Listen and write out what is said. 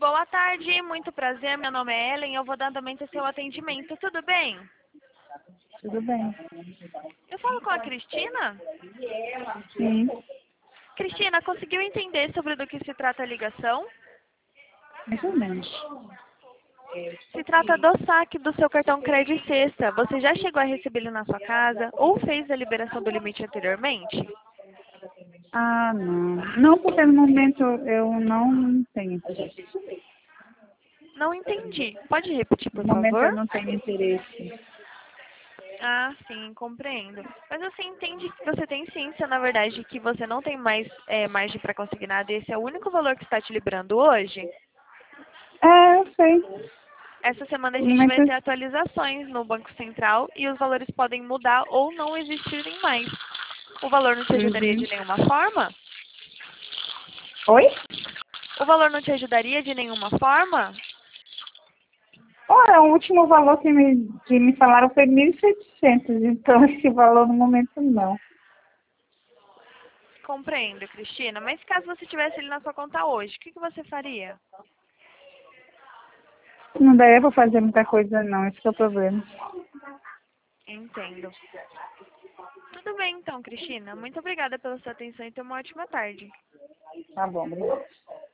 Boa tarde, muito prazer. Meu nome é Ellen. Eu vou dar andamento ao seu atendimento. Tudo bem? Tudo bem. Eu falo com a Cristina? Sim, Cristina, conseguiu entender sobre do que se trata a ligação? mais ou menos. Se trata do saque do seu cartão Crédito Sexta. Você já chegou a receber ele na sua casa ou fez a liberação do limite anteriormente? Ah, não. Não, porque no momento eu não tenho interesse. Não entendi. Pode repetir, por No momento eu favor? não tenho interesse. Ah, sim, compreendo. Mas você entende que você tem ciência, na verdade, que você não tem mais margem para conseguir nada e esse é o único valor que está te liberando hoje? É, eu sei. Essa semana a No gente momento, vai ter atualizações no Banco Central e os valores podem mudar ou não existirem mais. O valor não te ajudaria uhum. de nenhuma forma? Oi? O valor não te ajudaria de nenhuma forma? Olha, o último valor que me falaram foi 1.700, então esse valor no momento não. Compreendo, Cristina. Mas caso você tivesse ele na sua conta hoje, o que você faria? Não daria para fazer muita coisa não, esse que é o problema. Entendo. Tudo bem então, Cristina. Muito obrigada pela sua atenção e tenha uma ótima tarde. Tá bom, obrigada.